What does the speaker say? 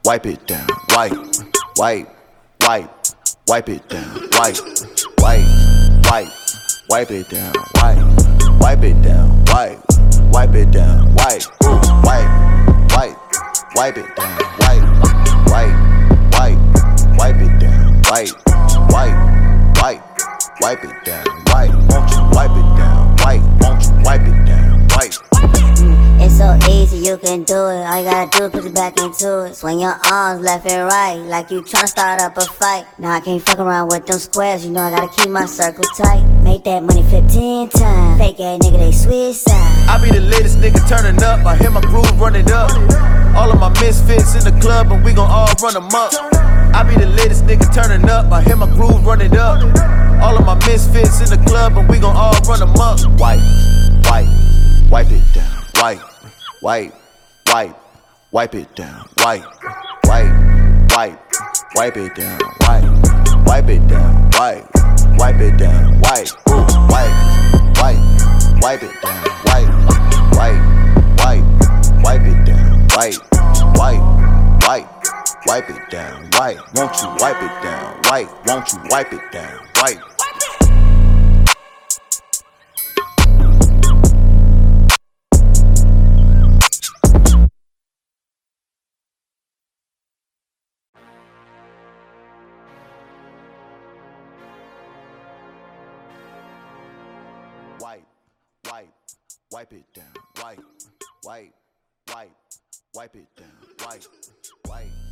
wipe it down, wipe, wipe, wipe, wipe it down, wipe, wipe, wipe, wipe it down, wipe it down, wipe it down, wipe, wipe, wipe it down, wipe it down, wipe it down, won't you wipe it down, won't you wipe it down, wipe. It's so easy, you can do it. All you gotta do is put it back into it. Swing your arms left and right, like you tryna start up a fight. Now I can't fuck around with them squares, you know I gotta keep my circle tight. Make that money 15 times. Fake ass nigga, they switch sides. I be the latest nigga turning up, I hear my groove running up. All of my misfits in the club and we gon' all run them up. I be the latest nigga turning up, I hear my groove running up. All of my misfits in the club and we gon' all run them up. Wipe, wipe, wipe it down, wipe, wipe, wipe, wipe it down, wipe, wipe, wipe, wipe it down, wipe it down, wipe it down, wipe, wipe it down, wipe it down, wipe it down, won't you wipe it down, won't you wipe it down, wipe. Wipe it down, wipe it down, wipe.